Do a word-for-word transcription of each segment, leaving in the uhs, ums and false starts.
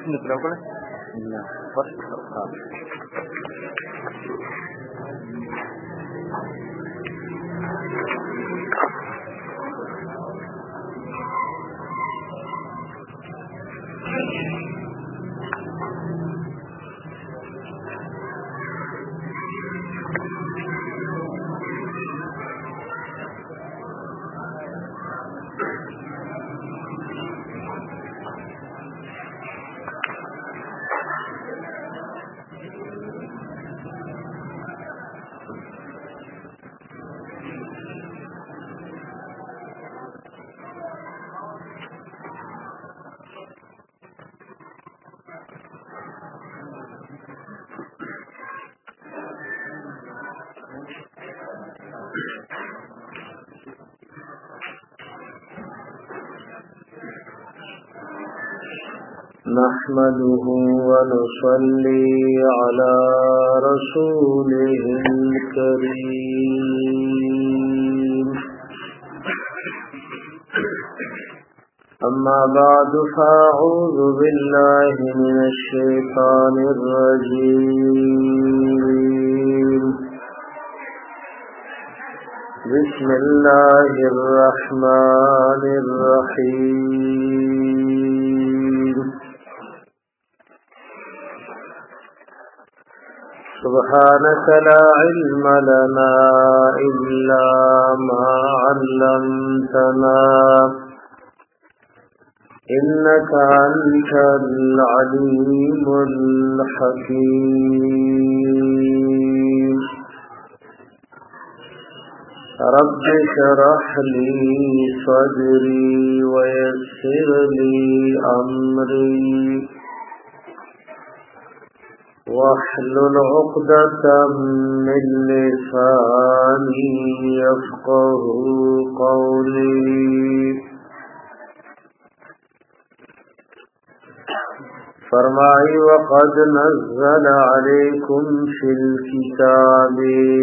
निकला पड़े نحمده ونصلي على رسوله الكريم أما بعد فأعوذ بالله من الشيطان الرجيم بسم الله الرحمن الرحيم سبحانك لا علم لنا إلا ما علمتنا إنك أنت العليم الحكيم رب اشرح لي صدري ويسر لي أمري واحلل عقدة من لساني يفقه قولي فرمائي وقد نزل عليكم في الكتاب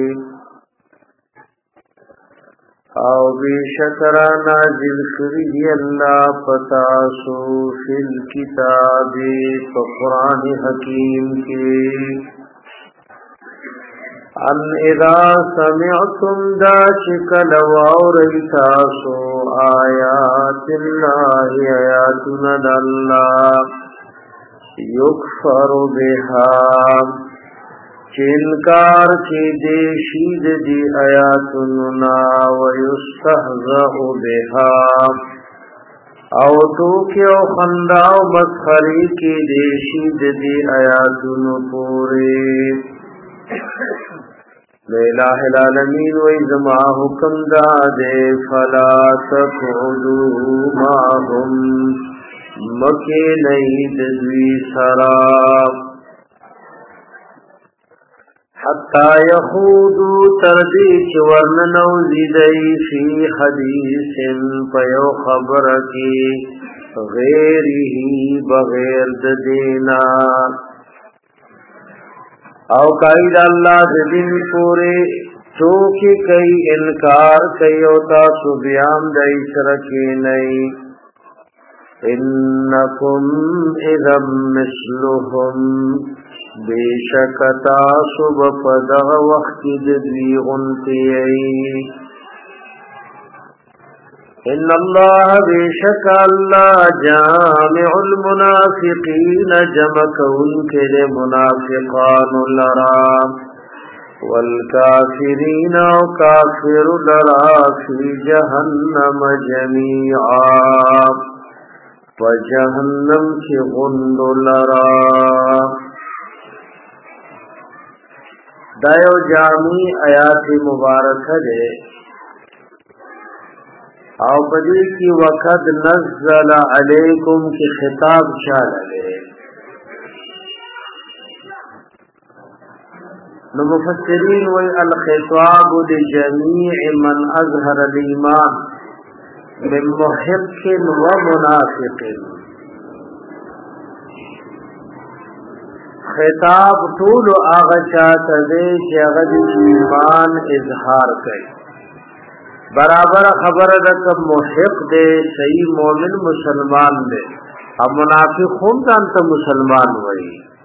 او بشکر نازل کری اللہ پتاسو فی الکتاب فقرآن حکیم کے ان اذا سمعتم دا شکل وعوریتاسو آیات اللہ آیاتنا داللہ یکفر بها چنکار کی دی شید دی آیاتنا ویستہزأ بها او توکی او خنداو مسخری کی دی شید دی آیاتنا پوری الہ العالمین ویزما حکم دادے فلا تقعدو معهم مکی نید دوی سراب حتی یخودو تردی چورننو زیدئی فی حدیث پیو خبرکی غیری بغیر دینا او قائد اللہ دین پورے چوکی کئی انکار کئی اوتا سبیام دئی سرکی نئی انکم اذا مثلهم بیشکتا صب پدغ وقت دوی غنطیئی ان اللہ بیشک اللہ جامع المنافقین جمکون کے منافقان لرا والکافرین و کافر لرا فی جہنم جمیعا وجہنم کی غند لرا دایو جامی آیات مبارک دے او بدی کی وقت نزل علیکم کی خطاب چال لے نو مفسرین وی الخطاب لجمیع من اظہر الایمان من محق و منافق خطاب طول آغا چاہتا دے کہ اغد ایمان اظہار کئی برابر خبر رکم محق دے صحیح مومن مسلمان دے अब मुनाफिक हम जानता मुसलमान वही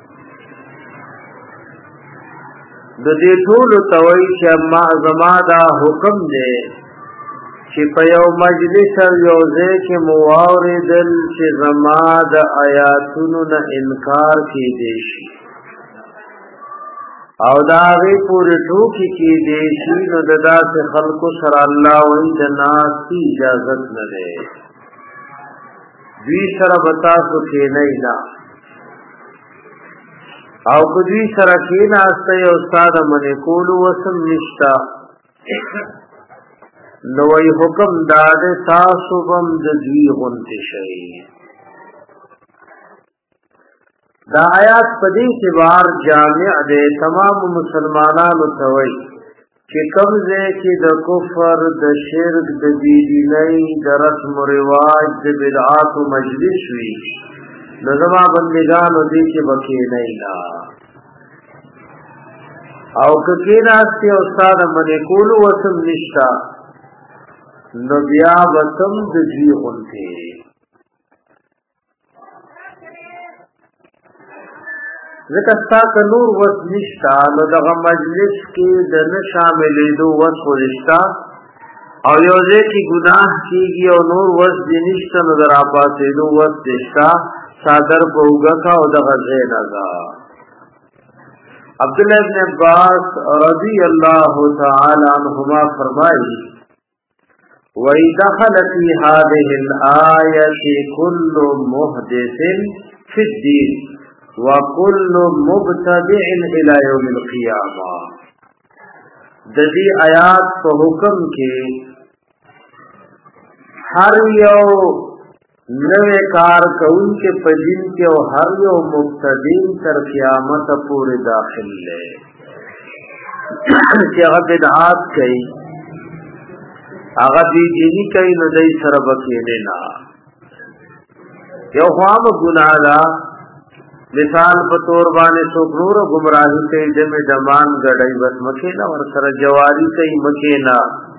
د دې ټول توي چې ما زما دا حکم دی چې په یو مجلس او یو ځای کې مواردل چې زما د آیاتونو نه انکار کیدی شي او دا غي پورې ټوکی کیدی شي نو د داسې خلکو سره الله وایي د ناس کی اجازه نه ده دوی سره بتا سو کې نه نه او کدی سره کې ناسته یو استاد منه کول وسم نشتا نو وی حکم داده تاسو بم د دوی غنت شي دا آیات پدې کې بار جامع ده تمام مسلمانانو ته وی چې کمزه کې د کفر د شرک د دیني د رسم او رواج د بدعات او مجلس وی نظما بندگانو دې چې بکې نه لا او کله ناسته استاد منه کول وسم نشتا نو بیا وسم د دې غونته ځکه تاسو نور وس نشتا نو دغه مجلس کې د نه شاملې دو وس ورشتا او یو ځکه ګناه کیږي او نور وس دې نشتا نو درا پاتې دو وس نشتا صادر بوګه کا او دغه زینا دا عبد الله ابن عباس رضی الله تعالی عنہما فرمایي وَإِذَا دَخَلَ فِي هَذِهِ الْآيَةِ كُلُّ مُحْدِثٍ فِي الدِّينِ وَكُلُّ مُبْتَدِعٍ إِلَى يَوْمِ الْقِيَامَةِ د دې آیات په حکم کې هر یو نوے کار کون کے پجن کے او ہر یو مبتدین تر قیامت پورے داخل لے کہ اگر بدعات کئی اگر دی دینی کئی ندائی سربکینے نا یو خوام گناہ دا مثال پتور بانے سوکنور گمراہی کئی دم دمان گڑائی بس مکینا ورسر جواری کئی مکینا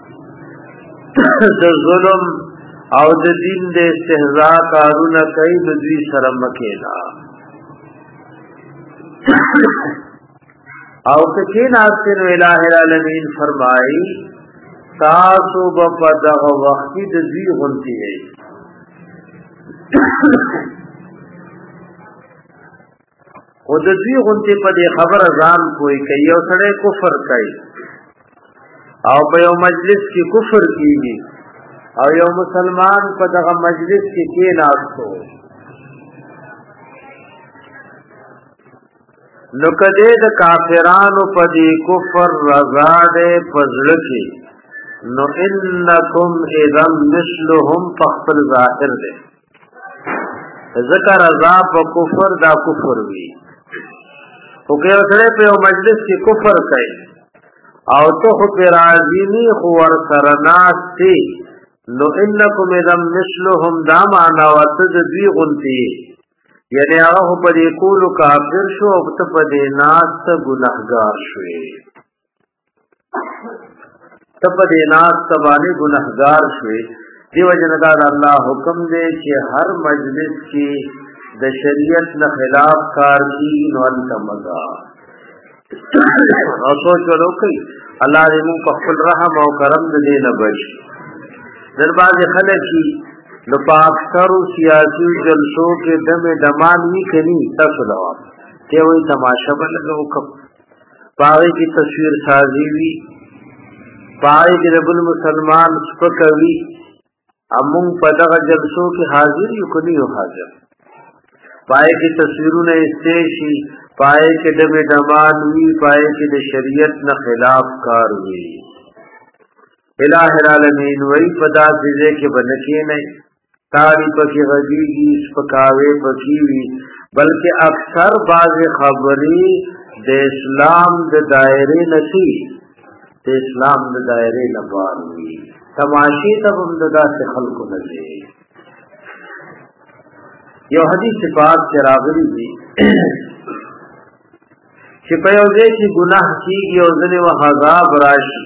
دا ظلم او د دین د استهزاء کارونه کوي د دوی سره مکینا او کچې ناسته نو الٰه العالمین فرمایي تاسو په دغه وخت د دوی غونتی وي او د دوی غونتی په دې خبره ځان کوی کوي او سره کفر کوي او په یو مجلس کې کفر کیږي او یو مسلمان په دغه مجلس کې کې ناستو نو کده د کافرانو په دې کفر رضا ده پزړه کې نو انکم اذا مثلهم فخل ظاهر ده ذکر رضا په کفر دا کفر وی او که سره په یو مجلس کې کفر کوي او ته په راضی نه خو ور سره ناشتي نو انکم اذا مثلهم دا معنا وته د دوی غنتی یعنی هغه په دې کول کافر شو او ته په دې ناس ګناهګار شوې ته په دې ناس باندې ګناهګار شوې دیو جندا الله حکم دی چې هر مجلس کې د شریعت نه خلاف کار کی نو انت مزا او سوچ ورو کوي الله دې موږ په خپل رحم او کرم دې نه بچ در باز خلق کی نو پاکسترو سیاسی جلسوں کے دم دمان وی کنی تاسو دوا ته وای تماشا بلګو کپ پاره کی تصویر سازی وی پاره کی رب المسلمان سپکوی امون پدغه جلسوں کی حاضر یو کنی یو حاضر پاره کی تصویرونه استیشی پاره کی دم دمان وی پاره کی د شریعت نه خلاف کار وی الٰه العالمین وی پدا دیزے کے بنکی نہیں تاری پکی غدیگی سپکاوے پکی وی بلکہ اکثر باز خبری دے اسلام دے دائرے نسی دے اسلام دے دائرے نبار وی تماشی تب امددا سے خلق نلے یو حدیث پاک چراغلی دی چپیوزے کی گناہ کی گی اوزنے و حضاب راشی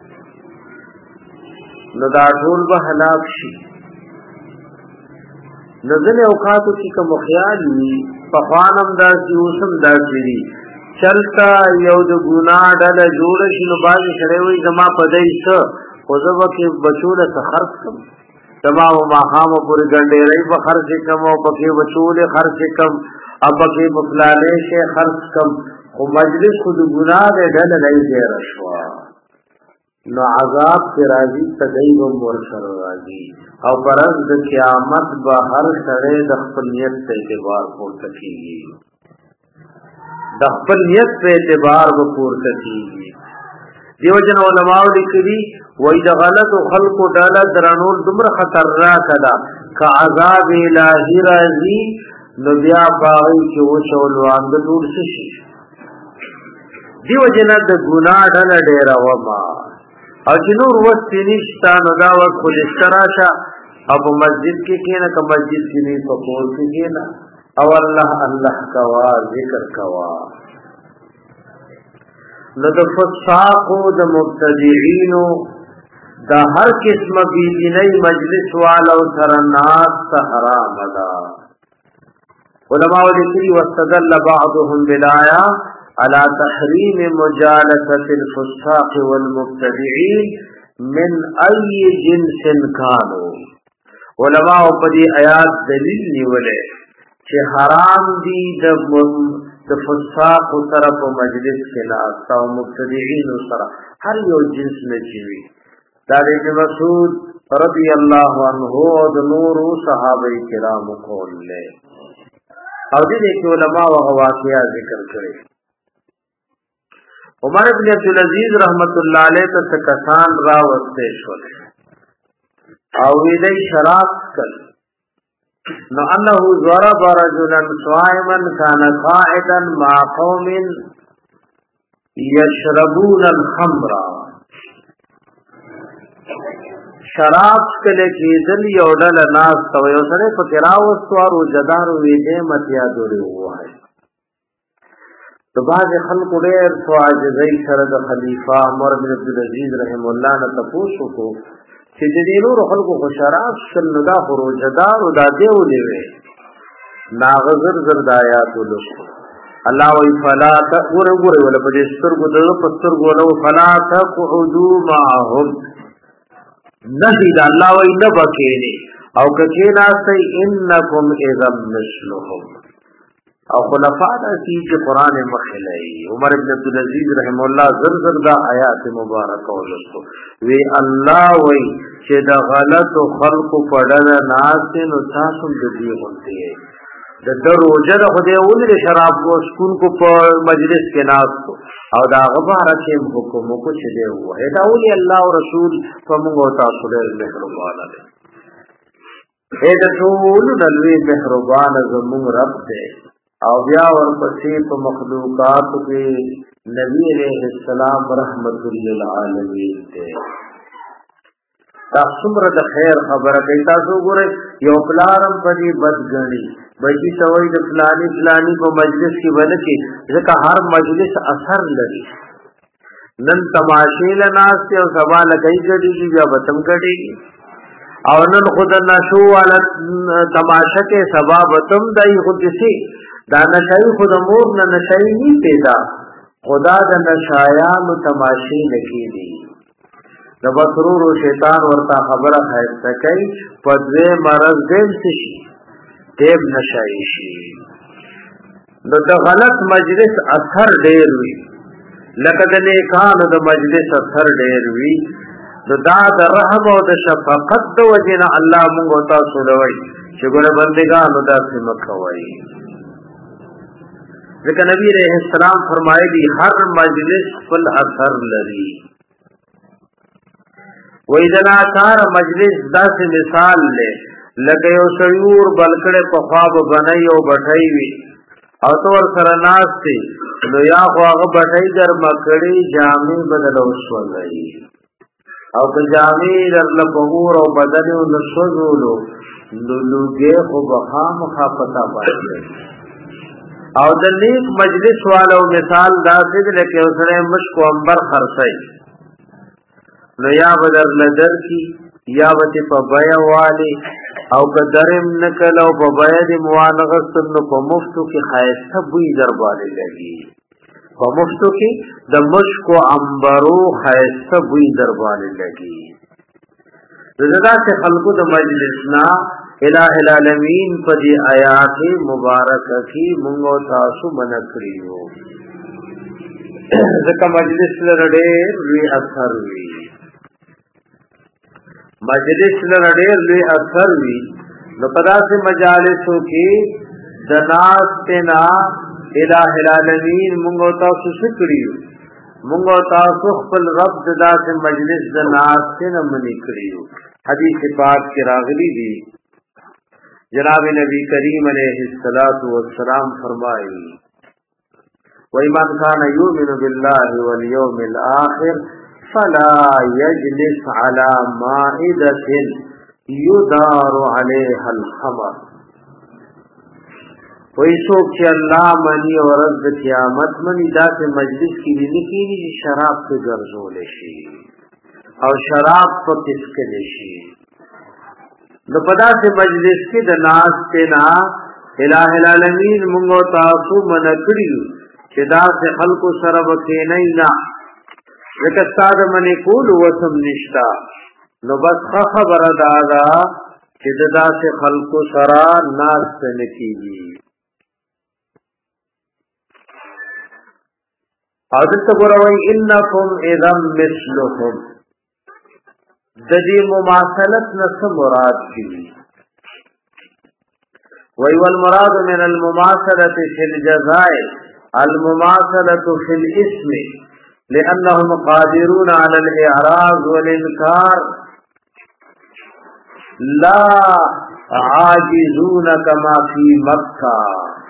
نو دا ټول به هلاک شي نزل اوقاتو کی کوم خیال وی په خوانم داسې اوسم داسې دي چلتا یو د ګناه ډله جوړ شي نو باندې سره وي زما په دای څه خو زه وکي بچوله څه خرڅ کوم زما او ماخام پورې ګنډېرې په خرڅ کوم او پکې بچوله خرڅ کوم اب پکې په فلانه شي خرڅ کوم خو مجلس خو د ګناه ډله نه دی رشوا نو عذاب کی راضی تدیب ورسر راضی او پرز د قیامت به هر سره د خپل نیت په اعتبار پورته کیږي د خپل نیت په اعتبار به پورته کیږي دیو جن علماء لیکلي وای د غلط خلقو ډاله درنول دومره خطرناک ده ک عذاب الهی راضی نو بیا باغی کې وشول واند ټول شي دیو جن د ګناه ډاله ډیر وما او چې نور وخت نشته نو دا وخت خو استراشه او مسجد کې کېنه که مسجد کې نه په کور کې کېنه او الله الله کوا ذکر کوا نو د فساقو د مبتدعين دا هر قسم بی دیني مجلس والو سره ناس حرام ده علماء لیکلي واستدل بعضهم بالآية على تحريم مجالسة الفساق والمبتدعين من أي جنس كانوا علماء په دې آیات دلیل نیولې چې حرام دي د فساق سره په مجلس کې ناس او مبتدعين سره هر یو جنس نه چوي دا د مسعود رضی الله عنه او د نور صحابه کرام قول له او دې کې علماء او واقعیا ذکر کړي عمر ابن عبد العزيز رحمت الله علیه ته کسان را وسته شول او دې شراب کړ نو انه ضرب رجلا صائما كان قاعدا مع قوم يشربون الخمر شراب کله کې دل یو ډل ناس تو یو سره په راوستو او جدارو وی دې متیا دوری وای تو باز خلق ډېر فواجزي سره د خلیفہ عمر بن عبد العزيز رحم الله نه تاسو کو چې دې نور خلق خو شراب شنو دا خروجدار او د دې ولې ناغزر زردایات ولو الله وی فلا تغور غور ولا په دې سترګو د پسترګو له فلا تقعدوا معهم نهی دا الله وی نه بکینی او کچې ناسي انکم اذا مثلهم او خلفاء دا چې قران مخلای عمر ابن عبد العزيز رحم الله زر زر دا آیات مبارکه ولستو وی الله وی چې دا غلط خلق پړل ناس نو تاسو دې غونډه د دروځه د خدای ولې شراب کو سکون کو په مجلس کې ناس او دا غبره چې حکم کو چې دی وای دا ولې الله او رسول په موږ تاسو ډېر مهربان دي اې د ټول دلوي مهربان زموږ رب دی او بیا ورپسې په مخلوقات کې نبی عليه السلام رحمت للعالمین دی تاسو مر د خیر خبره کوي تاسو ګورئ یو پلارم پدی بدګنی بچی سوي د فلانی فلانی په مجلس کې ولکه ځکه هر مجلس اثر لري نن تماشې لناس او سبا لګي کېږي یا بتم کېږي او نن خود نشو والا تماشا کې سبا بتم دای خود سي دا نشای خود مور نه نشای ني پیدا خدا د نشایانو تماشې نکېږي د بسرور او شیطان ورته خبره خایسته کوي پدوی مرض دیم شي دیب نشای شي نو د غلط مجلس اثر ډیر وي لکه د نیکانو د مجلس اثر ډیر وي نو دا د رحم او د شفقت د وجنه الله موږ تاسو لوي چې ګوره بندګانو داسې مکوي ځکه نبی رحم السلام فرمایلی هر مجلس خپل اثر لري وېدنا کار مجلس داسې مثال له لکه یو سیور بلکړه په خواب بنای او بټای وي او تور سره ناس دي نو یا خو هغه بټای در مکړي جامې بدلو شولای او که جامې در لپور او بدن او نشوزولو لولوګه خو بخام خافتا پاتې او د نیک مجلس والو مثال داسې لکه اوسره مشک او انبر خرڅای نو یا بدر لدر کی یا وتی په بیا والی او قدرم نکل او په بیا دی موانغستن نو په مفتو کې خایسته بوی در باندې لګي په مفتو کې د مشکو عنبرو خایسته بوی در باندې لګي رضا سے خلقو د مجلسنا الہ العالمین په دی آیات مبارکه کې مونږ تاسو منکړیو ځکه مجلس لرډې وی اثر وی مجلس لرډې وی اثر وی نو پدا سے مجالسو کې د ناس تنا الہ العالمین مونږ تاسو شکریو مونږ تاسو خپل رب ددا سے مجلس د ناس تنا منی کړیو حدیث پاک کې راغلی دی جناب نبی کریم علیہ الصلوۃ والسلام فرمایي وَإِمَنْ كَانَ يُؤْمِنُ بِاللَّهِ وَالْيَوْمِ الْآخِرِ فَلَا يَجْلِسْ عَلَى مَائِدَةٍ يُدَارُ عَلَيْهَا الْخَمَرُ وہی سوک چې الله منی اور د قیامت منی داسې مجلس کې دی کېږي چې شراب په ګرځول شي او شراب په تسکل شي نو په داسې مجلس کې د ناس تنا الہ العالمین موږ تاسو منکړیو چې دا سے خلق سره وکې نه نه لکه ستاد منی کول وسم نشتا نو بس خبره دا دا چې دا سے خلق سره ناس نه کیږي حضرت ګوروي انکم اذا مثلهم د دې مماثلت نس مراد دی وی والمراد من المماثلة في الجزاء المماثلة في الاسم لأنهم قادرون على الإعراض والإنكار لا عاجزون كما في مكة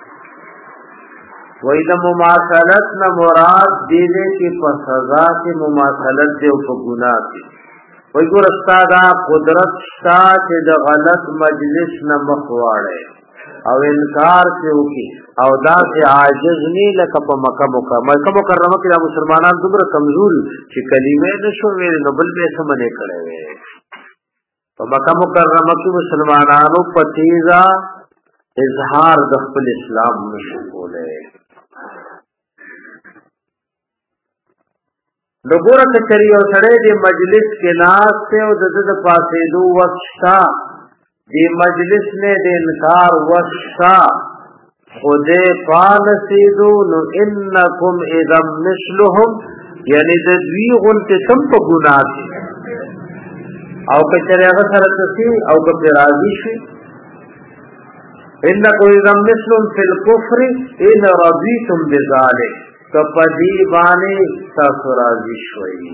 وإذا مماثلتنا مراد دیدے کی پسزا کی مماثلت دے و گناہ کی وی گو رستادا قدرت شتا چه دا غلط مجلس نمخواڑے او انکار سے ہوکی او دا سے عاجز نہیں لکا پا مکہ مکہ مکہ مکرمہ کی دا مسلمانان دمرا کمزور چی کلیمے نشو ویلی نبل بے سمنے کڑے وے پا مکہ مکرمہ کی مسلمانانو پتیزا اظہار دخل اسلام نشو بولے نگورا کچری او سڑے دی مجلس کے ناس سے او دد پاسیدو وقتا دی مجلس نے دی انکار وقتا خودے پانسیدو نو انکم اذا مثلهم یعنی ددوی غلط کم پا گناہ تی او کچری اغا سرکسی او کپی راضی شوی انکم اذا مثلهم فی الکفر ان رضیتم بذالک کپدی بانی تاسو راضی شوئی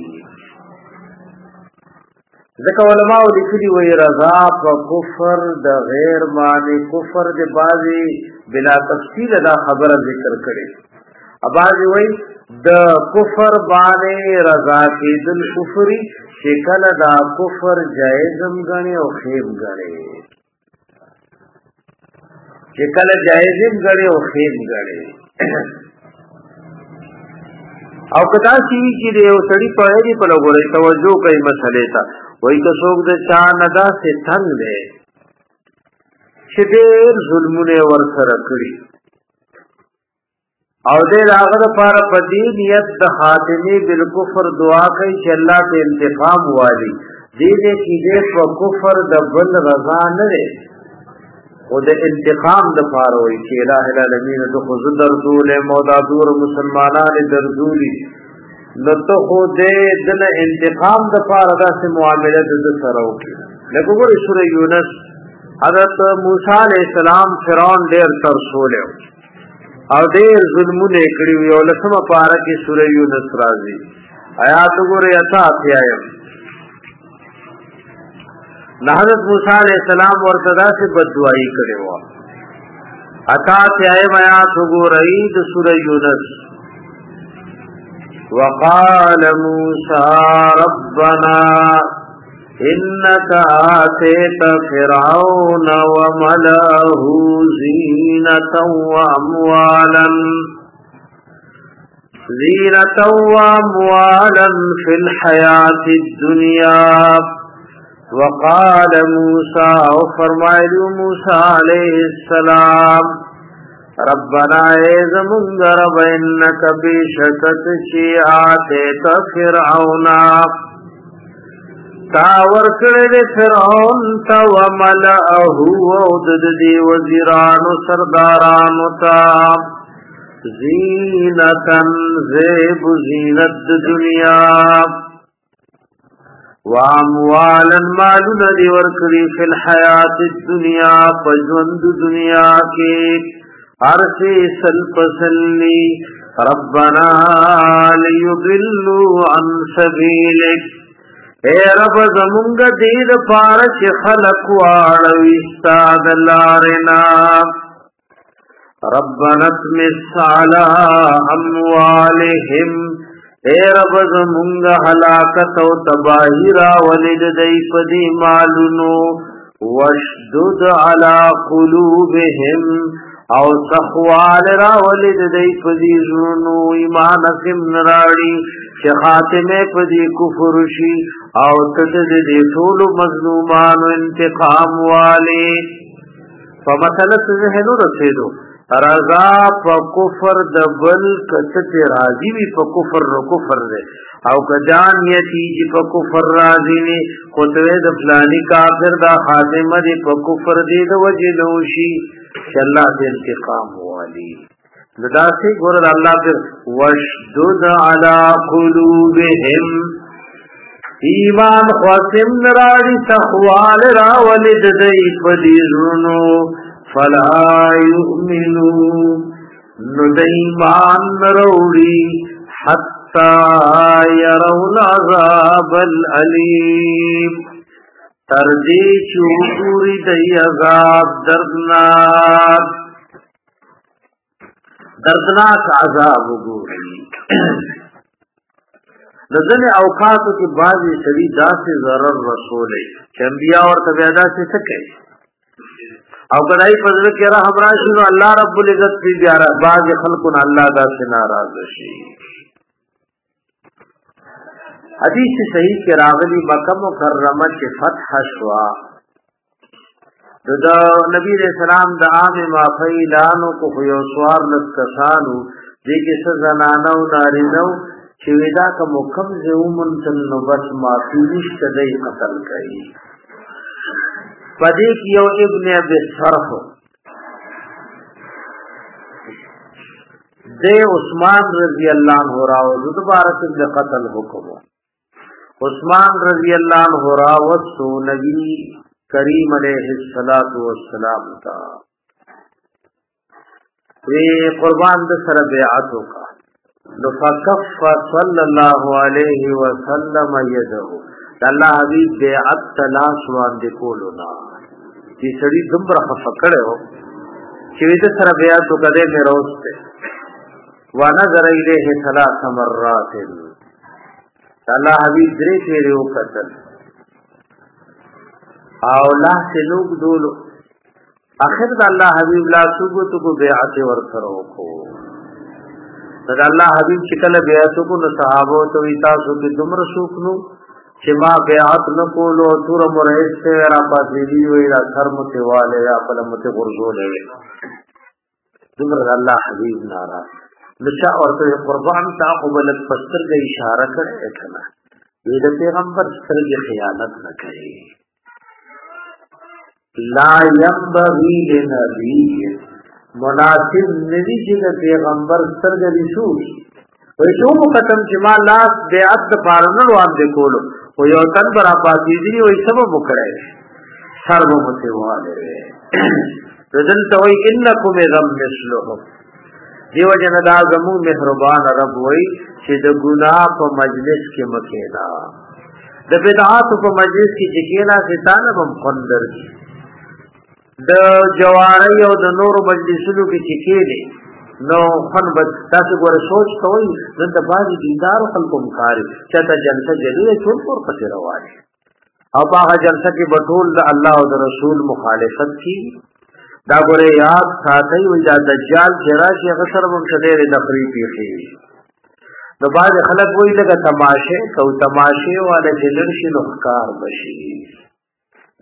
ذکر علماء لکلی وی رضا پا کفر دا غیر معنی کفر دا بازی بلا تفصیل دا خبر ذکر کرے بازی وی دا کفر بانی رضا کی دل کفری شکل دا کفر جائزم گنے و خیب گنے شکل جائزم گنے و خیب گنے او کدا سی چې د یو سړی په اړه په لګورې توجه کوي مسلې ته وایي که څوک د چا ندا سے تنگ دی چې ډېر ظلمونه ورسره کړي او دې هغه لپاره په دې نیت د خاتمه بالکفر دعا کوي چې الله ته انتقام والی دې دې کې دې په کفر د بل رضا نه لري او د انتقام د پاره وي چې الٰه العالمین د خود دردول مودا دور مسلمانان دردولي نو ته خو دې د انتقام د پاره داسې معاملې د سره وکړي لکه ګورې سورې یونس حضرت موسی علیہ السلام فرعون ډېر ترسول او ډېر ظلمونه کړی یو لسمه پاره کې سورې یونس راځي آیات ګورې اتا اتیایم حضرت موسی علیہ السلام ورتدا سے بددعائی کرے ہوا اتا تیائم آیات گورئی د سورہ یونس وقال موسی ربنا انك آتيت فرعون وملأه زينة واموالا زينة واموالا في الحياة الدنيا وقال موسى او فرمایلی موسی علیہ السلام ربنا ایزمونگ رب انک بیشکت چی آتیت فرعون تاور کرد فرعون تا وملأه ودد دی وزیران سرداران تا زینتن زیب زینت دنیا واموالا مالنا دی ورکری فی الحیات الدنیا پجوند دنیا کے ارسی سل پسلی ربنا لیضلوا عن سبیلک اے رب زمونگ دید پارچ خلق واڑوی استاد لارنا ربنا اطمس علی اموالهم اے رب زمونگ حلاکت و تباہی را ولد دی پدی مالنو وشدد علی قلوبهم او سخوال را ولد دی پدی زنو ایمان سم نراڑی چه خاتمه پدی کفر شی او تتد دی طول مظلومان و انتقام والی فمثلت ذہنو رسیدو رضا پا کفر دبل کتت راضی وی پا کفر رو کفر دے او کجان یتی جی پا کفر راضی وی خطوے دا فلانی کافر دا خاتمہ دی پا کفر دی دا وجہ نوشی کہ اللہ دے انتقام والی لدا سے گورد اللہ پر وشدد علی قلوبهم ایمان خواسم نراڑی تخوال را ولد دی پدی زنو فلا یؤمنو ندیمان نروڑی حتی یرون عذاب العلیم تردی چوری دی عذاب دردناک دردناک عذاب گوری لذن اوقاتو کی بعضی سری دا سے ضرر رسولے چنبیاء اور تبیدہ سے سکے او کدائی فضل کی رحم راشنو اللہ رب العزت کی بیارا بعض خلقن اللہ دا سے ناراض شی حدیث صحیح کے راغلی مکہ مکرمہ کے فتح شوا دا نبی علیہ السلام دا عام مافی لانو کو خیوسوار لسکسانو دیکھ سزنانو نارینو چویدہ کا مکم زیومن تنو بس مافی نشت دی قتل کئی پدیک یو ابن ابی صرف دے عثمان رضی اللہ عنہ راو دوبارہ سے قتل حکم عثمان رضی اللہ عنہ راو سو نبی کریم علیہ الصلوۃ والسلام تا وی قربان د سره بیعت کا فکف صلی اللہ علیہ وسلم یده اللہ حبیب بیعت تلاش واندې کولونا چې سړي دمر خفکړو چې دې سره بیعت وکړې مې روسته ونظر الیه ثلاث مرات اللہ حبیب درې پیری وکړل او لا سلوک دولو اخر دا اللہ حبیب لا سوگو تو کو بیعت ورسرو کو دا اللہ حبیب چکل بیعتو کو نو صحابو تو ایتاسو کی دمر سوکنو چه ما بیعت نکولو تور مرحس سے را پاسیلی وی را سر متوالے یا پل متغرزو لے دمر اللہ حبیب نارا نشا اور تو قربان تا قبلت پستر کا اشارہ کرے کنا یہ دا پیغمبر ستر کی خیانت نہ کرے لا ينبغي لنبي مناسب ندی چې پیغمبر سترګې رسول وي څو ختم چې ما لاس بیعت پارنر وان دې کولو او یو تن برا پاتې دي وي سبب وکړي سر مو ته واله رجل توي انکم غم مثلهم دیو جن دا زمو مهربان رب وي چې د ګناه په مجلس کې مکینا د بدعات په مجلس کې چې کینا ستانه هم خوندر د جواری او د نور مجلسونو کې چې کېدي نو خن بس تاسو ګوره سوچ کوئ نن د بعضې دیندار خلکو مکاري چاته جلسه جدیده ټول کور پسې روانې او په هغه جلسه کې به ټول د الله او د رسول مخالفت کی دا ګوره یاد ساتئ وایي دا دجال چې راشي هغه سره به هم څه ډېرې تفریح پېښې وي نو بعضې خلک وایي لکه تماشې کو تماشې والا چې لږ شي نو ښکار به شي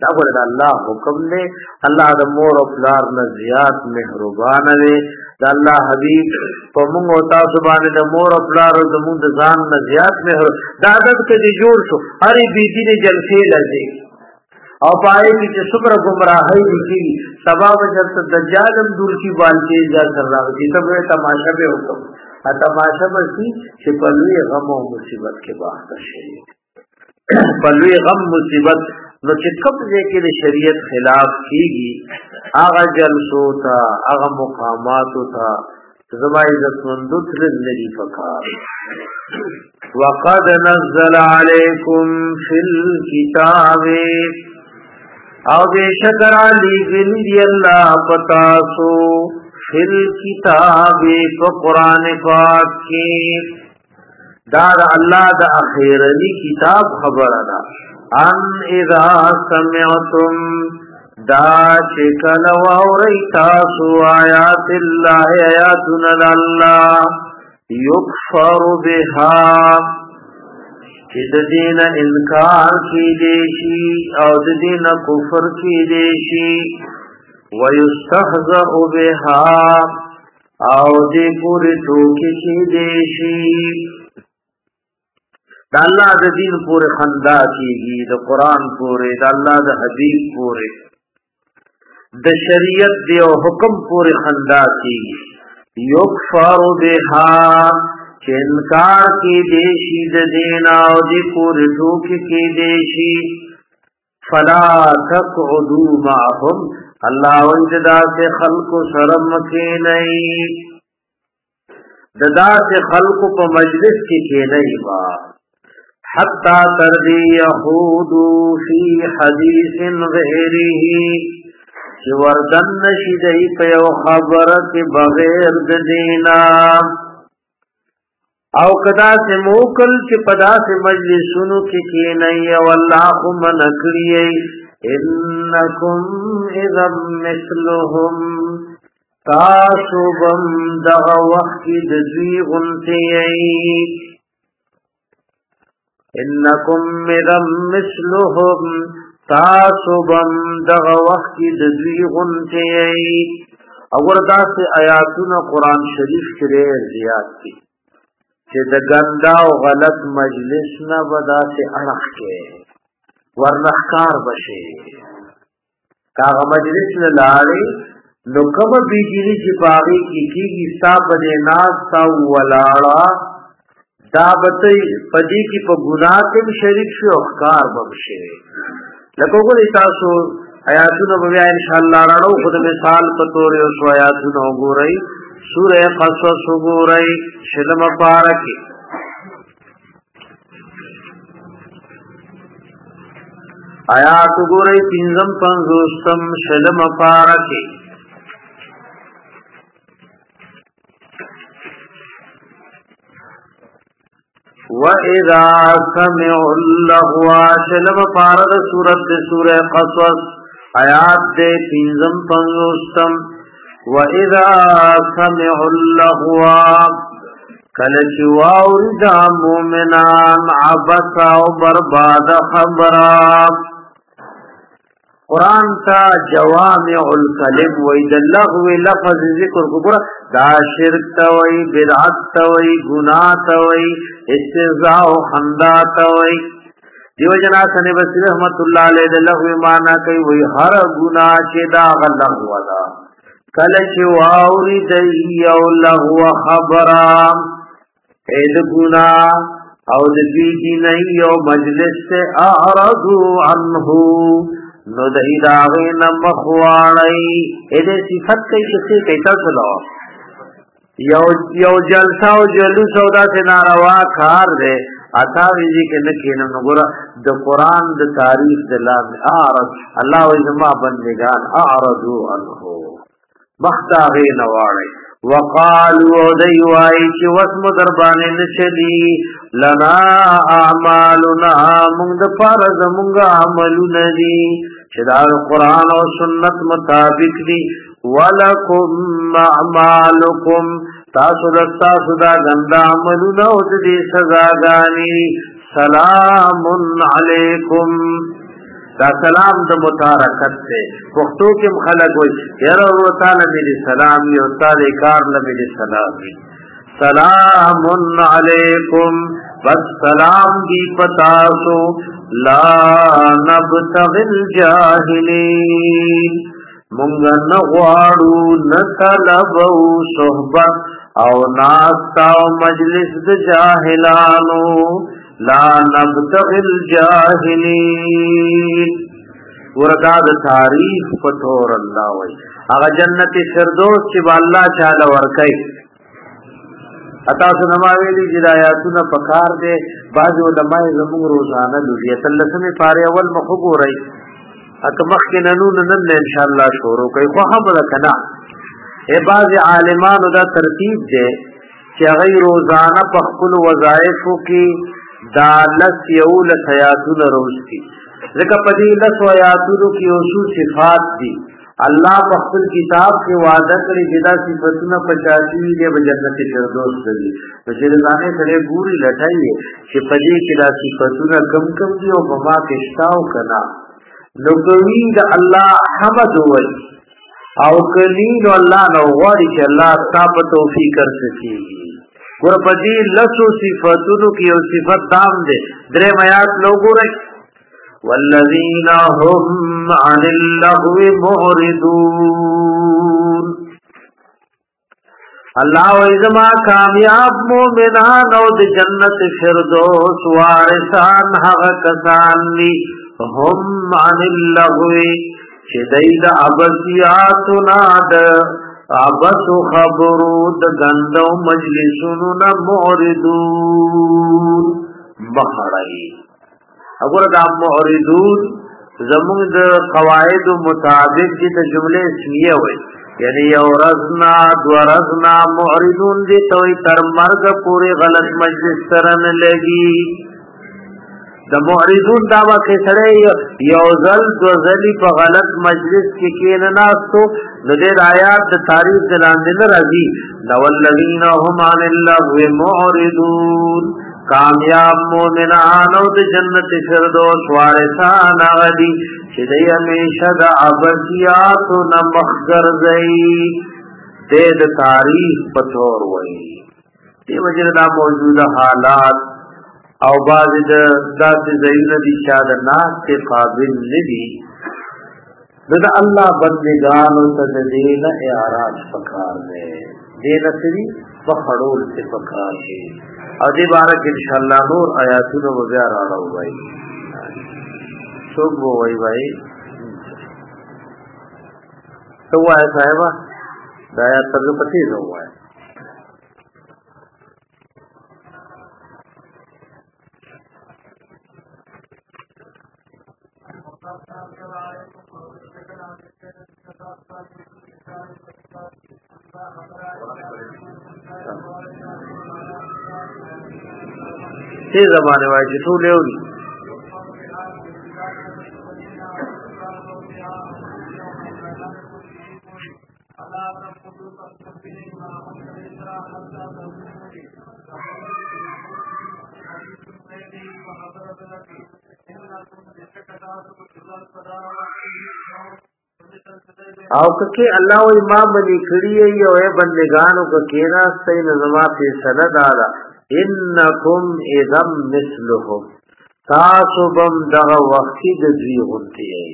دا ګوره د الله حکم دی. الله د مور او پلار نه زیات مهربان دی. د الله حبیب په موږ او تاسو باندې د مور او پلار او د موږ د ځان نه زیات مهر دا عادت کې جوړ شو. هرې بيدینه جلسې لږه او پای کې چې څومره گمراهي دي سبا وجه دجال هم دور کی بالکې ځا کر راځي ته به تماشا به وکم ا تماشا به چې په لوی غم او مصیبت کې باخته شي. په لوی غم مصیبت نو چې کوم ځای کې د شریعت خلاف کیږي هغه جلسو ته هغه مقامات ته زما عزت مندو تل لري فقار. وقد نزل عليكم في الكتاب او بشکر علی گلی دی اللہ پتاسو فی الكتاب کو قرآن پاک کی دار اللہ دا اخیرنی کتاب خبر دا ان اذا سمعتم دا چکل ووری تاسو آیات اللہ آیاتنا اللہ یکفر بها چې د دین انکار کی دیشی او د دین کفر کی دیشی ویستهزأ بها او دی پوری ټوکی کی دیشی د الله د دین پوری خندا کیږي د قران پوری د الله د حبیب پوری د شریعت دی او حکم پوری خندا کیږي. یکفر بها چې انکار کی دیشی د دین او دی پوری ټوکی کی دیشی. فلا تقعدوا معهم الله وجدا سے خلق شرم کی نہیں ددا سے خلق په مجلس کې کې نہیں وا حتا تردی یهود فی حدیث غیره چې وردن نشي دی په یو خبره کې بغیر د دینا او کدا سے موکل چې پدا سے مجلسونو کې کې نه والله من کړی انکم اذا مثلهم تاسو بم دغه وخت د دوی غنتی انکم اذا مثلهم تاسو بم دغه وخت د دوی غنتی او وردا سے آیاتونه قران شریف کې زیات دي چې د ګندا او غلط مجلس نه ودا سے اړه کې ورنخکار بشي کاغه مجلس نه لاړې نو کوم بيجلی چې باغی کی کیږي صاحب دې ناز تا ولاړه دا بته پدې کې په ګناه کې شریک شو اخکار بشي لکه وګورئ تاسو آیاتونه به ان شاء الله راړو خود مثال په تور یو شو آیاتونه وګورئ سورہ قصص وګورئ شلم پارکه آیات وګورئ پنځم پنځوستم شلم پارکه وَإِذَا سَمِعُوا اللَّغْوَ شلم پارد سورت سورہ قصص آیات دے پنځم پنځوستم وَإِذَا سَمِعُوا اللَّغْوَ کلچ واوردا مومنان عبس او برباد خبرا قرآن تا جوامع الکلم وید اللغو لفظ ذکر کبرا دا شرک توئی بدعت توئی گناہ توئی استهزاء و خندا توئی دیو جنا سنے بصیر رحمت اللہ علیہ دلغو مانا کئی وی ہر گناہ چی دا غلغو دا کلچ واوری دی او لغو خبرام اید گناہ او دی دینی او مجلس سے اعرضو عنہو نو دہی داغین مخوانی ایدے صفت کئی کسی کئیتا سلو یو یو جلسہ و جلو سودا سے ناروا کار دے اتاویزی کے نکینم نگورا دا قرآن دا تاریخ دلام اعرض اللہ وزما بندگان اعرضو عنہو مختاغین واری وقالو دیوائی چی واسم دربانی نچلی لنا اعمالنا منگ دا پارز منگ عملو ندی چدار قرآن و سنت مطابق دی ولکم اعمالکم تاسو دستاسو دا گندا عملو نود دی سزاگانی سلام علیکم دا سلام د متارکت ته پښتو کې خلک وایي یاره ورو تعالی دې سلام یو تعالی کار لمه دې سلام سلام علیکم بس سلام دی پتاسو لا نبتغی الجاہلین منگا نغوارو نطلبو صحبت او ناستا و مجلس د جاہلانو لا نبتغی الجاہلین وردا د تعریف پتور اللہ وی اگا جنت فردوس چی با اللہ چالا ورکی اتا سنما ویلی جدایاتونا پکار دے بعض علماء زمون روزانہ لولی تلسمی پاری اول مخوگو رئی اتا مخی ننون نن انشاءاللہ شورو کئی خواہ برکنا اے بعض عالمانو دا ترتیب دے چی اغی روزانہ پخکل وظائفو کی دا لس یولس حیاتون روز کی ذکر پدی لس حیاتونو کی اصول صفات دی اللہ بخل کتاب کے وعدہ کری جدا صفتنا پچاسی دے بجنت فردوس دی بشرزانے سرے گوری لٹائیے کہ پدی کدا صفتنا کم کم دی او بما کشتاو کنا نقوی دا اللہ حمد ہوئی او کنین اللہ نوغواری کہ اللہ تاب توفیق کر سکی گر پدی لسو صفتنو کی او صفت دام دے درے میات لوگو رکھ والذین هم عن اللغو معرضون اللہ و ازما کامیاب مومنان او د جنت فردوس وارثان حق کسان لی هم عن اللغو چه دید عبسیاتنا د عبس خبرو د گندو مجلسون معرضون بخڑائی اگر دا معرضون زمون د قواعد مطابق دی د جمله اسمیه وي یعنی یو رزنا دو رزنا معرضون دی توي تر مرګ پوری غلط مجلس سره نه لګي د معرضون دا واکه سره یو ځل دو ځلی په غلط مجلس کې کین ناستو د دې آیات د تاریخ دلاندې نه راځي نو الذین هم عن اللغو معرضون کامیاب مومنان او د جنت فردوس وارثان غدی چې د همیشه د ابدیات نه مخزر زئی د تاریخ پتور وای دی وجه دا موجوده حالات او باز د داسې زین دي شاد ناس ته قابل ندي د الله بندگان او تدین اعراض پکار دے دین سری بخړول ته پکار دي او دی بارک انشاءاللہ نور آیاتونو بیا راړو وای څوک وای وای تو وای صاحب دا آیات پر پتی نو وای تی زمانے وائی چی تو لیو دی او ککی اللہ و امام بنی کھڑی ہے یو اے بندگانو ککینا سین زمان فیصلہ دادا انکم اذم مثلهم تاسو بم دغه وقتی د دوی غونتی ای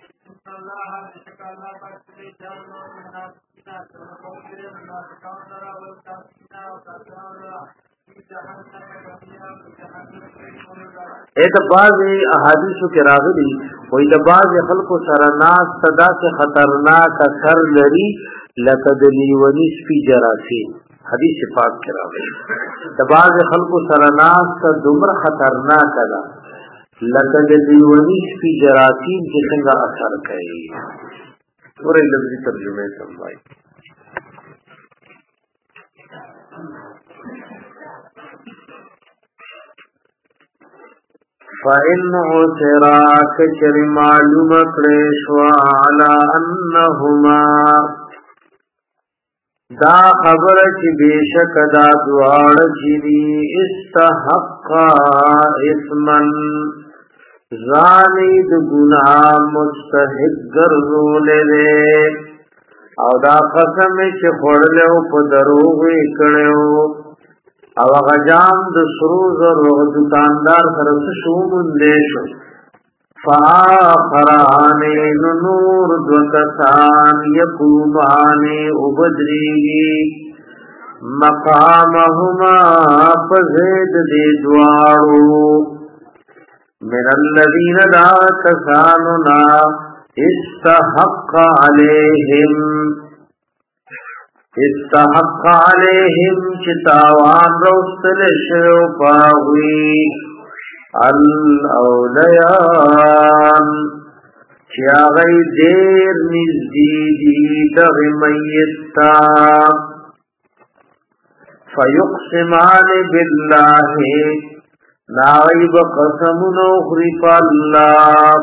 ایت بعض احادیثو کې راغلي وې د بعض خلکو سره ناس صدا سے خطرناک اثر لري لکه د لیونی سپی جراثیم حدیث پاک کې راغلی د بعض خلکو سره ناس دومره خطرناک ده لکه د لیونی سپی جراثیم چې څنګه اثر کوي ورې لفظي ترجمه سمای فَإِنْ عُثِرَا كَچَرِ مَعْلُومَ کْرِشْوَا عَلَىٰ أَنَّهُمَا دا خبر چې بیشک دا دوار چې دی استحقا اسمن ځانې د ګناه مستحق ګرځولې دی او دا قسم چې خوړلی او په دروغ یې کړی او هغه جام د سرو زرو دوکاندار سره څه شو موندی شو فآخران نور دو کسان یقومان عبدریگی مقامهما فزید دی دوارو من الذین دا کساننا استحق علیہم استحق علیہم چتاوان روستل شو پاوی الاولیان چیا غی دیر نزدیدی دغی میتا فیقسمان باللہ ناغیب قسمون اخری پا اللہ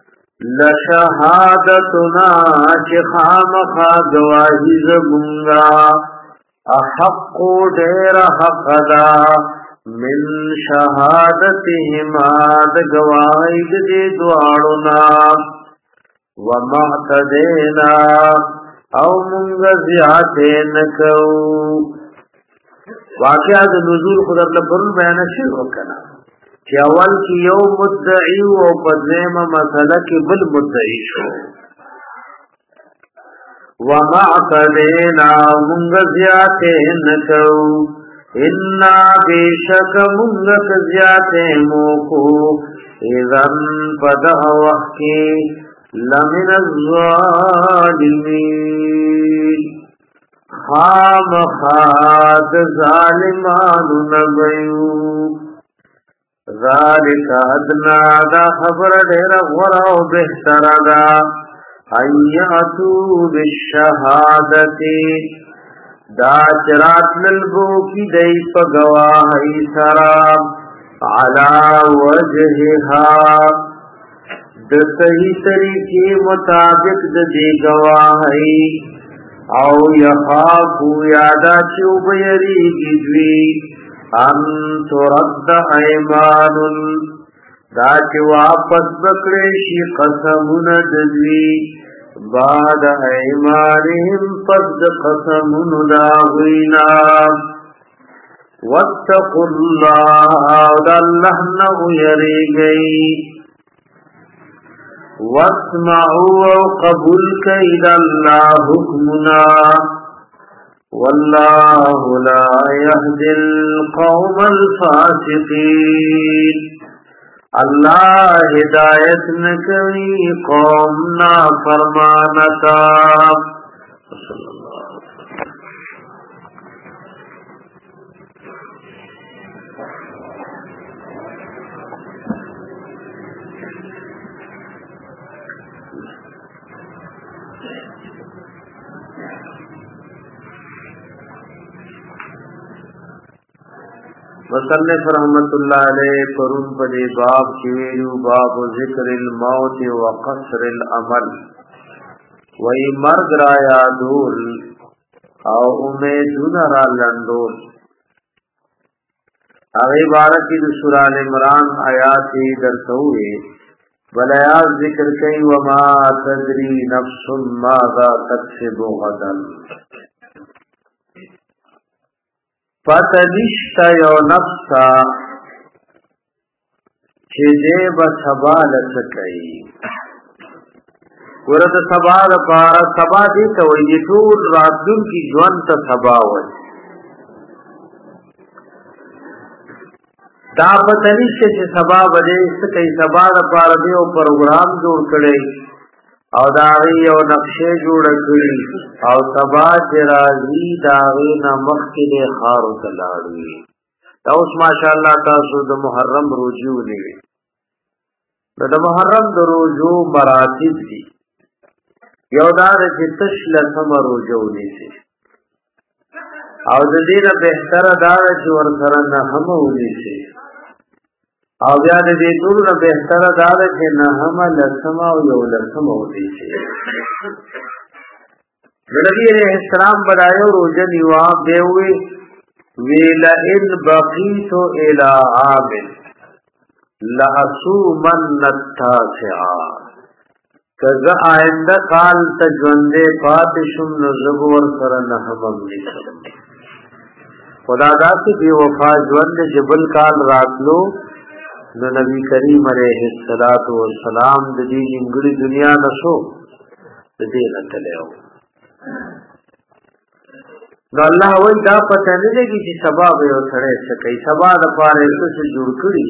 لشہادتنا چی خامخا گواہی زمونگا احق دیر حق دا من شهادتهما د گواهی د دې دواړونا ومعتدینا او مونږ زیاتې نکو واقعا د نزول خدای له پرون بیان شوی وکړه چې اول کې یو مدعی او په ځمه مسله کې بل مدعی شو ومعتدینا مونږ زیاتې نکو انا بیشک منگت زیادے موکو اذن پدہ وقتی لمن الظالمین خام خاد ظالمان نبیو ذالک ادنا دا خبر دیر غراو بہتر دا ایاتو بالشہادتی دا چرات للبو کی دی پا گواہی سرام علا وجہها دا صحیح طریقی مطابق دا دی گواہی او یخافو یادا چو بیری گدوی ان ترد ایمان دا چو واپس بکریشی قسمون ددوی بعد ایمانهم پس قسمون داغینا واتقوا اللہ دا اللہ نو یری گئی واسمعوا قبول کئی دا اللہ حکمنا واللہ لا یهدی القوم الفاسقین اللہ ہدایت نکوی قوم نا فرمانتا صلی اللہ مصنف رحمت اللہ علیہ پرون پدی باب کیویلو باب ذکر الموت و قصر العمل وی مرگ را یادول او امیدون را لندول اغی بارکی دو سورہ عمران آیاتی درسوئے بل آیات ذکر کئی وما تدری نفس ماذا تکسب غدن پتنشتا یو نفسا چه دے با سبا لسکئی ورد سبا دا پارا سبا دیتا وی دی طول راتدن کی جوانتا سبا وی دا پتنشتا چه سبا بده سکئی سبا دا پارا دیو پروگرام جوڑ کڑی او داغی یو نقشے جوڑ کری او سبا جرازی داغی نمخ کلی خارو تلاڑوی دا اس ماشاءاللہ تاسو دا محرم روجو نیوی دا محرم دا روجو مراتب دی یو دار چی تشل سم روجو نیسی او دا دین بہتر دار چی ورسر نحمو نیسی او بیا د دې ټول نه بهتر دا ده چې نه هم لسمه او یو لسمه ودی شي نبی علیہ السلام بدایو روزه نیوا دیوی ویلا ان بقیت الى عام لأصومن التاسعا کزا آئنده قال تجونده پاتشم نزبور سر نحمم نسم خدا داتی بی وفا جوند جبل کال راتلو نو نبی کریم علیہ السلام دی انگلی دنیا نسو دی نتلیو نو الله وای دا پته نه لګي چې سبا به یو سره څه کوي سبا د پاره څه جوړ کړی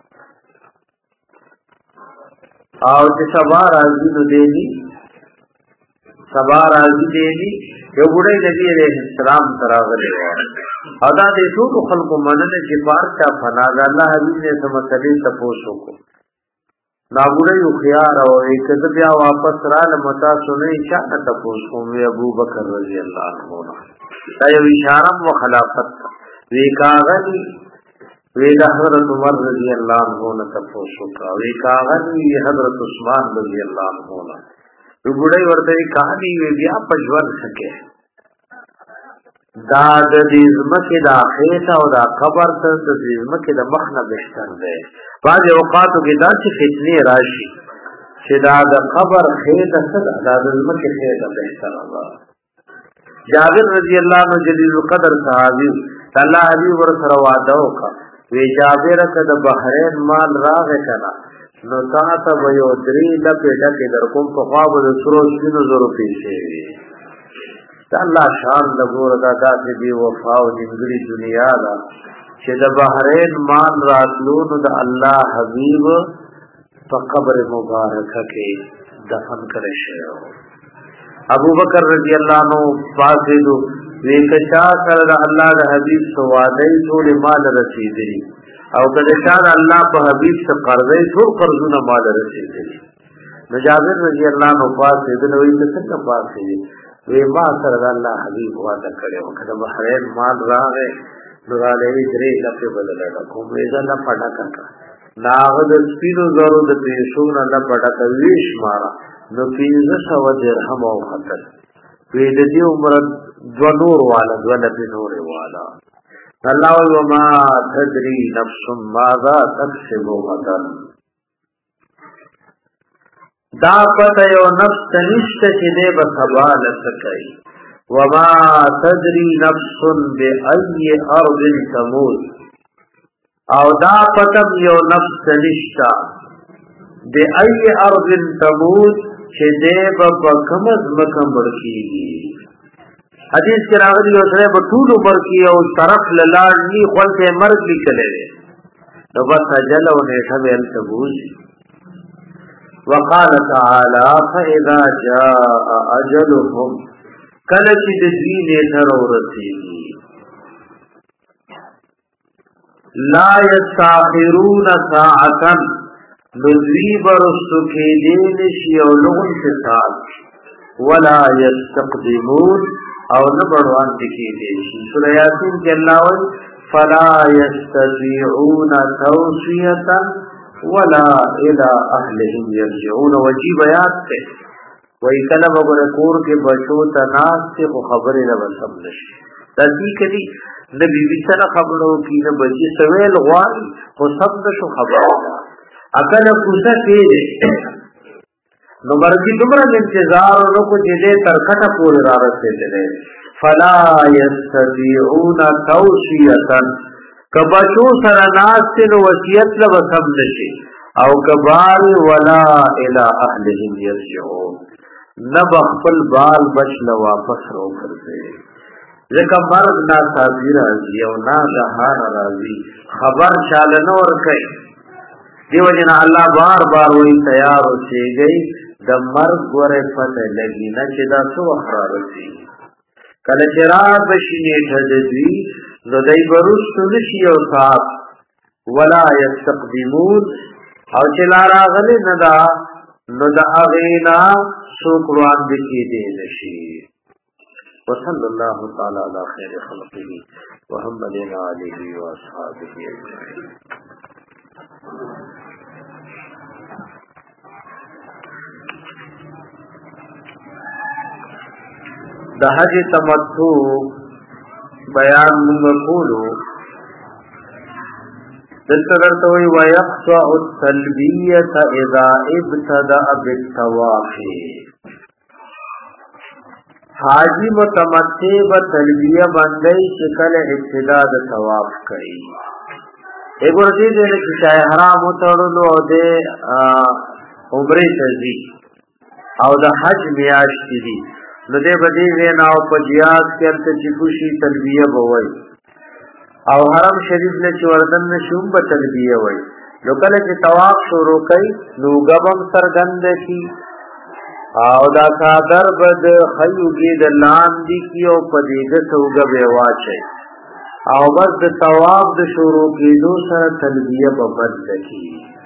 او چې سبا راځي نو دی سبا راځي دی یو ګړی نبی عليه السلام تراغله او دا د ټول خلکو مننه چې بار چا فنا د الله حبیب نے سمسلې تاسو کو نا ګړی یو خيار او کله بیا واپس را لمتا سنې چا تاسو کوم ابو بکر رضی الله عنه دا یو اشاره و خلافت وی کاغنی وی د حضرت عمر رضی الله عنه تاسو کا وی کاغنی حضرت عثمان رضی الله عنه وګړی ورته کہانی وی بیا پجور سکے دا د دې زمکه د اخرت او د قبر ته د زمکه د مخنه بهتر دی بعض اوقاتو کې دا چې فتنه راشي چې دا د قبر خیته صدا دا د زمکه خیته بهتر الله جابر رضی الله عنه جلیل القدر صحابي الله حبیب ور سره وعده وکړه وی جابر کده بحرین مال راغی کنا نو تاسو به یو درې لپې ډکه در کوم په خواب د سرو شنو زرو پیسې الله شان د ګور دا داسې دی وفا او دنګړي دنیا دا چې د بحرین مان راتلو نو د الله حبیب په قبر مبارکه کې دفن کړی شو ابو بکر رضی الله عنه فاصلو وکشا سره د الله د حبیب سواده ټول مال رسیدلی او کله شان الله په حبیب څخه قرضې ټول قرضونه مال رسیدلی نو جابر رضی الله عنه فاصلو وی څه فاصلو وی ما سره د الله حبیب وعده کړو کله بحرین مال راغې نورالې درې لپاره بدلې کوم ویزه نه پټه کړه ناغ د سپینو زرو د پیسو نه نه پټه کوي شمارا نو پینځه سو درهم او خطر وی د دې عمر دو نور والا دو لپاره نور والا الله وما تدري نفس ماذا تكسب غدا دا پته یو نفس تنشت چې دې به سبا لسکای وما تدري نفس بأي ارض تموت او دا پته یو نفس تنشت بأي ارض تموت چې دې به کوم ځمکه مړکیږي حدیث کې راغلی یو سره په ټول عمر کې او طرف لاړ ني خپل مرګ لیکلې نو بس اجل او نیټه ویل تبوز وقال تعالى فإذا جاء أجلهم کله چې د دې نیټه ورسیږي لا يستأخرون ساعة نذيب رسكيدين شيولون ساعت ولا يستقدمون او نبروان تکیدین سورہ یاسین کے اللہ فلا يستطيعون توصية ولا الى اهلهم يرجعون وجيب آیات تے وہی کلم اگر کور کے بچو تناس سے خبریں نہ بسم نشی تصدیق کری نبی بی سر خبروں کی نہ بچی سویل غواری خو سب نشو خبروں اکل کوسا تیرے نو مرضی دمرا انتظار رکو جدے ترکتا پور رارتے دلے فلا يستطيعون توصية کبچو سرناستن وصیت لبسم نشی او کبال ولا الى اهلهم يرجعون نبخل بال بچ لواپس رو کرتے لکه مرد نا صابی رازی او نا دهان رازی خبر چالنو ورکی دیو جنا اللہ بار بار وی تیار سی گئی د مرگ ورے پتہ لگی نا چې دا سو اخرارتی کله چرار بشینی تجدوی نو دای برستو نشی او صاحب ولا یستقدمون او چلا راغلی ندا نو دا اغینا سوکروان بکی دے نشی وصل اللہ تعالی علی خیر خلقه وحمد علیہ واصحابہ اجمعین د حج تمتع بیان موږ کولو دلترتوی ویقطع التلبیت اذا ابتدأ بالتواف حاجی متمتع با تلبیہ بندئی چکل ابتداء دا تواف کئی ایک ورطی دینے کی شای حرام اترلو او دے عمری تزی او دا حج میاشتی دی نو دے بدی دینا او پا جیاز کرتا چکوشی تلبیہ بوئی او حرم شریف نے چوردن نشون با تلبیہ وئی نو کل چی تواف شروع کئی نو گبم سرگند کی او دا صادر بد خیوگی دا لاندی کی او پدیده سوگا بیواچے او بس دا تواف دا شروع کی دو سر تلبیہ ببند کی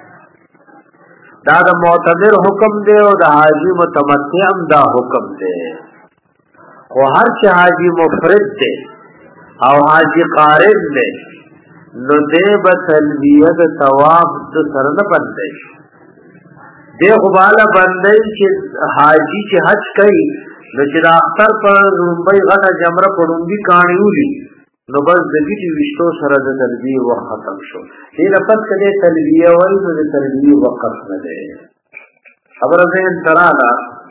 دا دا معتبر حکم دے او دا حاجی متمتعم دا حکم دے و ہر چی حاجی مفرد دے او حاجی قارن دے نو دے با تلبیہ دا تواف دا سر نبندے دے غبالا بندئی چی حاجی چی حج کئی نو چی دا اختر پر رنبئی غطا جمرہ پر رنبی کانیولی نو بس دگی چی وشتو سرد تلبیہ وقت ختم شو دے لپس کدے تلبیہ وی نو دے تلبیہ وقت ندے خبر ذہن ترانا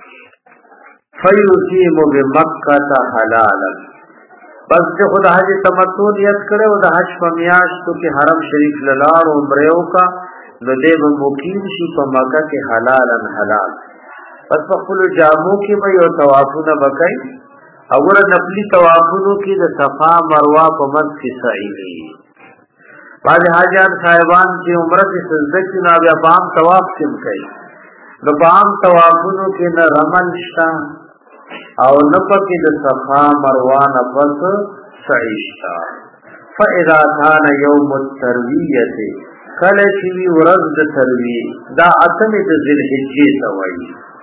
فیوسیم بمکہ حلالا بس دے خود حج تمتع نیت کرے و دا حج پمیاشتو کی حرم شریف للار عمریو کا نو دے با مقیم شی پا مکہ کے حلالا حلال پس پا خلو جامو کی با یو توافونا بکئی اگر نفلی توافونو کی دا صفا مروا پا مد کی سعیلی بعد حاجان صاحبان کی عمرہ کی سزدکی نابیا پام تواف کم کئی نو پام توافونو کی نا رمل شتا او نپا کی دا صفا مروا نپس سعیشتا فَإِذَا كَانَ يَوْمُ التَّرْوِيَّةِ کل چوی ورز د تروی دا اتم د ذل حجی توئی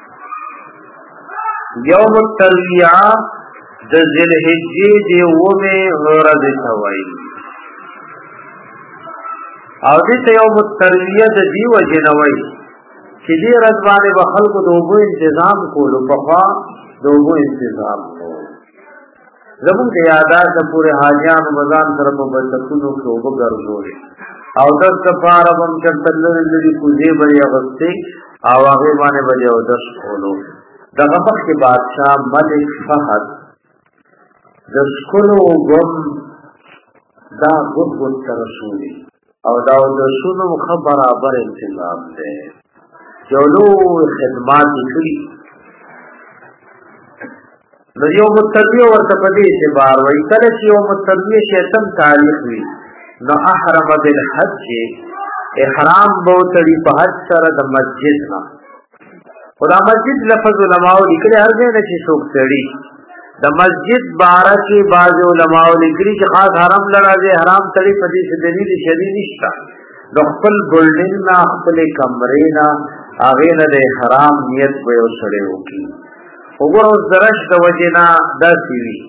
یوم الترویہ د ذل حجی دی ومه ورز توئی او دې یوم الترویہ د دی وجنوي چې دې ورځ باندې به خلکو د اوبو تنظیم کولو په خوا د اوبو تنظیم کولو زمون د یادار د پورے حاجیان مزان سره په بچکونو کې اوبو ګرځولې او دس کفاره بم چرتل لري کوزي بری اغستی او هغه باندې بری او دس کولو دغه وخت کې بادشاہ ملک فهد د سکولو غم دا غوږ غوږ تر رسولي او دا د شنو خبره بر انتظام ده جوړو خدمات کړی نو یو متربیه ورته پدې چې بار وای کله چې یو متربیه شیتم تاریخ وی نو احرم بالحج احرام بوتړي په حج سره د مسجد نا خدا مسجد لفظ علماء لیکلي هر ځای نه چې څوک تړي د مسجد بارا کې بعض علماء لیکلي چې خاص حرم لراځي حرام تړي په دې څه دلیل شری نشته د خپل بلډینګ نه خپل کمرې نه هغه نه د حرام نیت به وسړي وکي وګورو زرش د وجنا داسي وي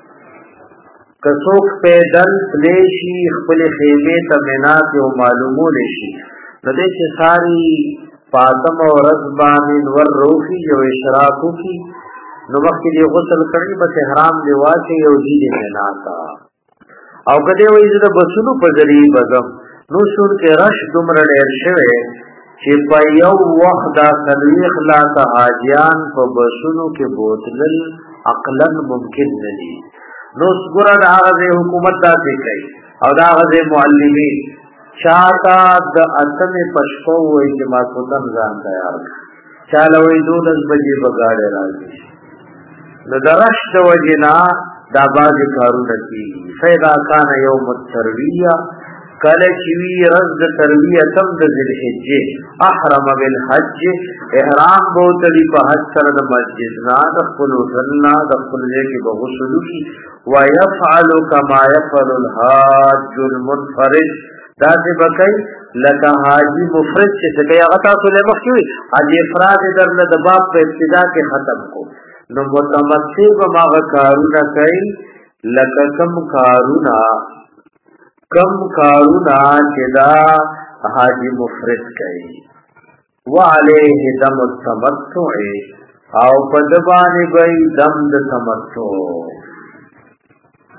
کڅوک پیدل پلیشی خپل خیمه تمنات او معلومول شي نو دې چې ساری فاطمه او رزبان ور روحي او اشراقو کی نو وخت دې غسل کړي بس احرام دی واچي او دې نه او کده وې د بسونو په ذریعہ بزم نو شون کې رش دومره ډېر شوه چې په یو وخت دا تلويخ لا ته حاجیان په بسونو کې بوتلل عقلا ممکن نه دي نو سګره د هغه حکومت داسې کوي او دا هغه معلمین چاته د اتمه پښپو وای چې ما کوتم ځان تیار چاله وای دولس بجې بغاړه راځي نو درش د وجنا دا باز کارونه کوي فیدا کان یوم الترویہ کله چې وی رز د ترویہ تم د ذل حجه احرم بالحج احرام بوتلی په حج سره د مسجد نه د خپل وطننا د خپل ځای کې به غسل کی ويفعل كما يفعل الحاج المنفرد دا دې بکای لکه حاجی مفرد چې څنګه هغه تاسو له مخ کې حاجی افراد درنه د باب په ابتدا کې ختم کو نو متمتع به ما کارونه کوي لکه کم کارونه کم کارونا چدا حاجی مفرد کئی وعلیه دم التمتع او پدبانی بی دم د تمتع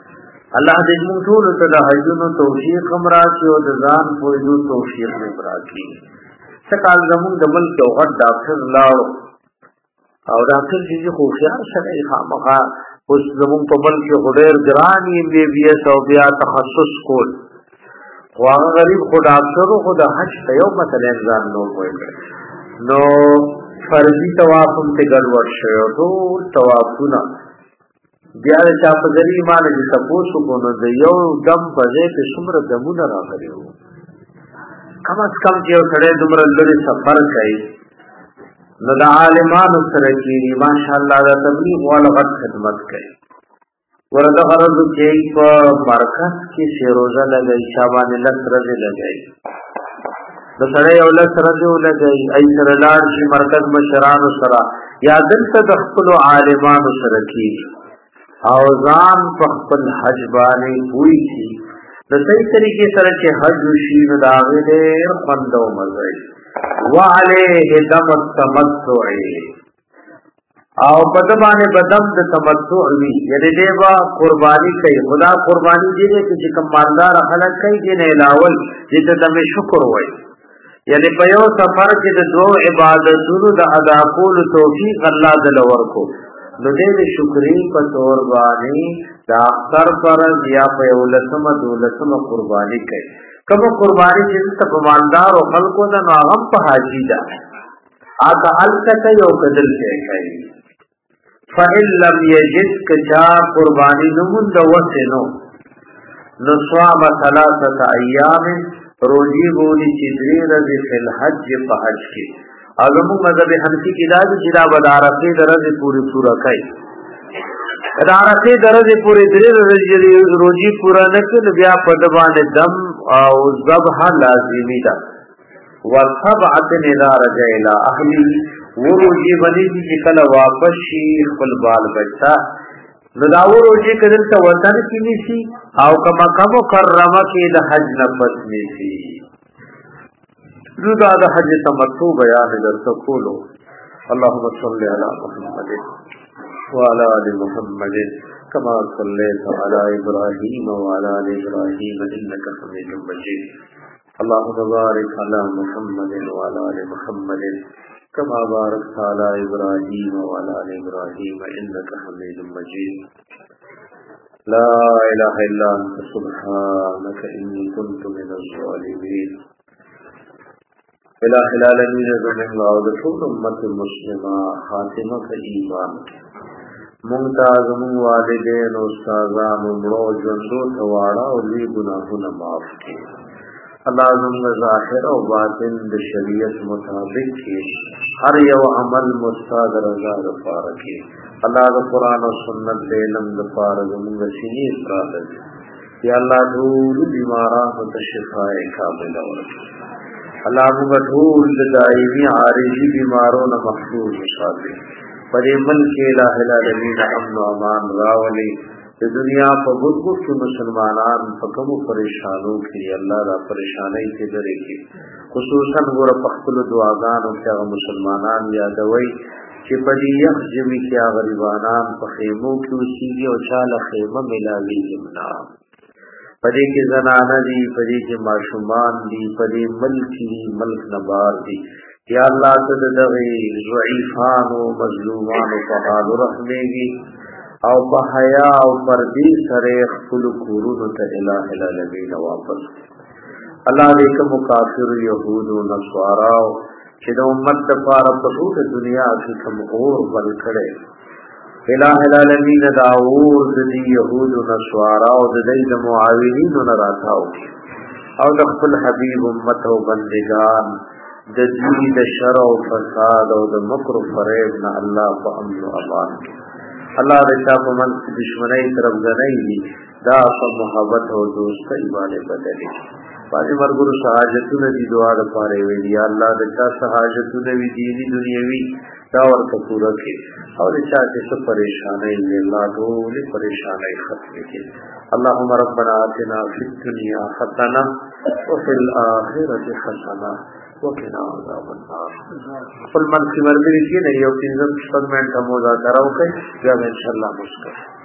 الله دې موږ ټول ته د حجونو توفیق هم راکړي او د ځان پوهېدو توفیق هم راکړي. څه کال زموږ د ملک یو غټ ډاکټر لاړو او ډاکټر چې هوښیار سړی خامخا اوس زموږ په ملک کې خو ډېر ګران ایم بی بي ایس او بیا تخصص کول، خو هغه غریب خو ډاکټر خو د حج ته یو مثلا ځان نو پوه کړ نو فرضي طواف هم ته ګډوډ شوی، ټول طوافونه بیا د چا په ذریعه باندې چې تپوس وکړو نو د یو دم په ځای کې څومره دمونه راغلي وو. کم از کم چې یو سړی دومره لرې سفر کوي نو د عالمانو سره کېږي ماشاءالله د تبلیغ والا غټ خدمت کوي. ورته غرض کې په مرکز کې سیروزه لګوي، چا باندې لس ورځې لګوي، د سړی یو لس ورځې ولګوي، ای سره لاړ شي مرکز مشرانو سره یا دلته د خپلو عالمانو سره کېږي او ځان په خپل حج باندې پوي شي د صحیح طریقې سره چې حج وشي نو د هغې ډېر خوند او مزه وي. وعلیه دم التمتع او په ده باندې به دم د تمتع وي، یعنې دی به قرباني کوي. خدا قرباني دې دی چې کوم مالدار خلک کوي دې نه علاوه دې ته دم شکر وایي، یعنې په یو سفر کې د دوو عبادتونو د ادا کولو توفیق الله دله ورکو نو دې د شکرې په طور باندې د اختر فرض یا په یولسمه دولسمه قرباني کوي. کومه قرباني چې دلته په مالدار او خلکو ده نو هغه هم په حاجي ده، هغه هلته کوي او که دلته کوي. فإن لم يجد کچا قربانی نمون دا وسی نو نصوام ثلاثة ایام روجی بولی چیدری رضی فی الحج پا حج کی اگمو مذہب حنفی کی دا جدا بدارتی درزی پوری پورا کئی بدارتی درزی پوری دری روجی پورا نکن بیا پدبان دم او ذبح لازمی دا وسبعت اذا رجع الى اهلی وروجی بنی چې کله واپس شي خپل بال بچا نو دا وروجی کدل ته وطن کې نشي او کما کم کرمه کې د حج نفس نشي. دا د حج تمتع بیان درته کولو. اللهم صل علی محمد وعلى ال محمد كما صليت على ابراهيم وعلى ال ابراهيم انك حميد مجيد. اللهم بارك على محمد وعلى ال محمد كما باركت على ابراهيم وعلى ال ابراهيم انك حميد مجيد. لا اله الا انت سبحانك اني كنت من الظالمين. الہ العالمین زمین و ټول امت مسلمه خاتمه ایمان ممتاز من والدین و استادان و مړو ژوندو ته واړه او لوی ګناهونه معاف کړي. الله زموږ ظاهر او باطن د شریعت مطابق کړي، هر یو عمل مستاد رضا لپاره کړي. الله د قرآن او سنت د علم لپاره زموږ سینې پراته یا الله ټول بیمارانو ته شفای کامله ورکړي. الله موږ ټول د دایمي عارضي بیمارونو محفوظ وساتي. په دې ملک الہ العالمین امن و امان راولي. د دنیا په ګوټ کې مسلمانان په کومو پریشانو کې الله دا پریشانۍ ته لري کې خصوصا ګور په خپل دعاګانو کې هغه مسلمانان یادوي چې په دې یخ ژمي کې هغه غریبانان په خیمو کې اوسېږي او چاله خیمه ملاویږي نه. په دې کې زنانه دي، په دې کې ماشومان دي، په دې ملک دي، ملک نبار دي. یا الله ته د دغه ضعیفانو مظلومانو په حال رحمېږي او په حیا او پردې سره خپل کورونو ته الہ العالمین واپس. الله دې کوم کافر يهود او نصارا چې د امت لپاره په ټول دنیا کې کوم اور بل کړي الہ العالمین دا اور د دې يهود او نصارا او د دې د معاونین نه راتاو او د خپل حبيب امت او بندگان د دې د شر او فساد او د مکر او فریب نه الله په امن او امان. الله دې تاسو من دشمنی طرف غنۍ دي دا په محبت او دوستۍ باندې بدلې. باندې مرګرو سہاجتونه دي دعا لپاره وی یا الله دې تاسو سہاجتونه وی دینی دنیوي دا ورته پوره کړي او دې چې څه پریشانای دې الله ټول پریشانای ختم کړي. اللهم ربنا آتنا فی الدنيا حسنه وفي الاخره حسنه وقنا عذاب النار. خپل منځ کې ورګري کې نه یو پنځه شپږ منټه مو دا کراو کوي بیا ان شاء الله مسکر